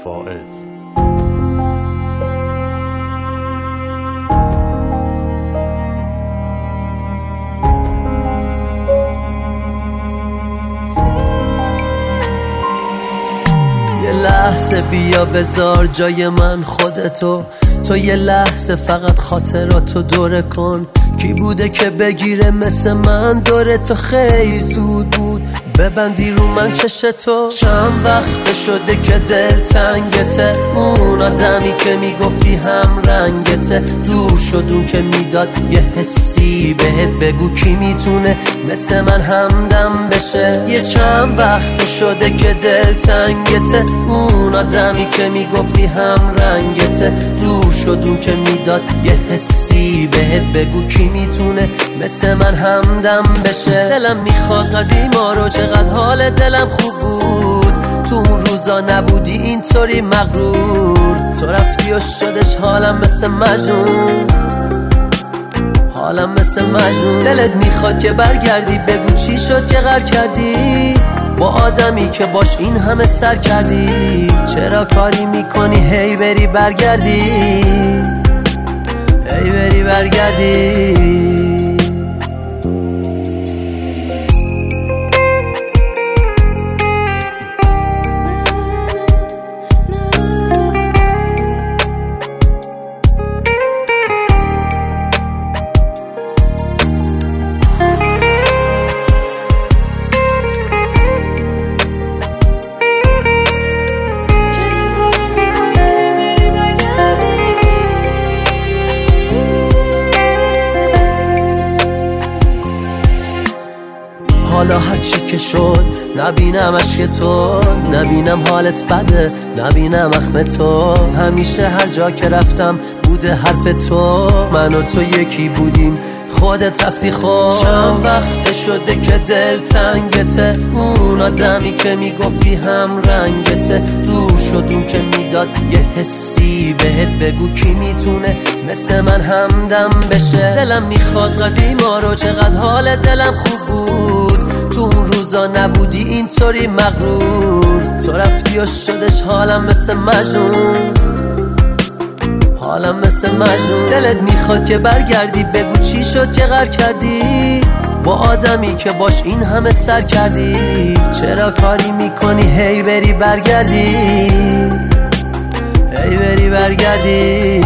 فائز. یه لحظه بیا بذار جای من خودتو، تو یه لحظه فقط خاطراتو دوره کن. کی بوده که بگیره مثل من دوره تو؟ خیلی زود بود ببندی رو من چشتو. چند وقت شده که دل تنگته، اون آدمی که میگفتی هم رنگته دور شد، اون که میداد یه حسی بهت. بگو کی میتونه مثل من همدم بشه؟ یه چند وقت شده که دل تنگته، اون آدمی که میگفتی هم رنگته دور شد، اون که میداد یه حسی بهت. بگو کی میتونه مثل من همدم بشه؟ دلم میخواد قدیما رو، چقدر حال دلم خوب بود تو اون روزا نبودی اینطوری مغرور. تو رفتی و شدش حالم مثل مجنون، حالم مثل مجنون. دلت میخواد که برگردی، بگو چی شد که غر کردی با آدمی که باش این همه سر کردی؟ چرا کاری میکنی هی بری برگردی، هی بری برگردی؟ حالا هرچی که شد نبینم عشق تو، نبینم حالت بده، نبینم اخم تو. همیشه هر جا که رفتم بوده حرف تو، من و تو یکی بودیم خودت رفتی خود. چند وقت شده که دل تنگته، اون آدمی که میگفتی هم رنگته دور شد، اون که میداد یه حسی بهت. بگو کی میتونه مثل من همدم بشه؟ دلم میخواد قدیما رو، چقدر حال دلم خوب بود تو اون روزا نبودی اینطوری مغرور. تو رفتی و شدش حالم مثل مجنون، حالم مثل مجنون. دلت میخواد که برگردی، بگو چی شد که غر کردی با آدمی که باش این همه سر کردی؟ چرا کاری میکنی هی بری برگردی، هی بری برگردی؟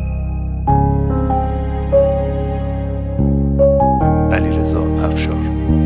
علیرضا افشار.